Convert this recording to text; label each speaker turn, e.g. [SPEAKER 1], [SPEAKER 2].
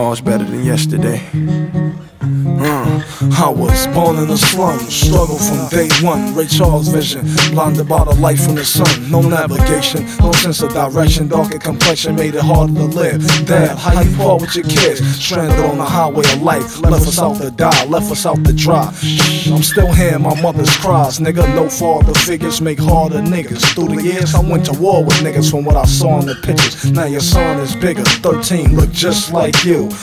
[SPEAKER 1] Much better than yesterday. I was born in the slums, struggle from day one. Ray Charles vision, blinded by the light from the sun. No navigation, no sense of direction. Darker complexion made it harder to live. Dad, how you part with your kids? Stranded on the highway of life. Left us out to die, left us out to dry. I'm still hearing my mother's cries. Nigga, no father figures make harder niggas. Through the years, I went to war with niggas from what I saw in the pictures. Now your son is bigger, 13, look just like you.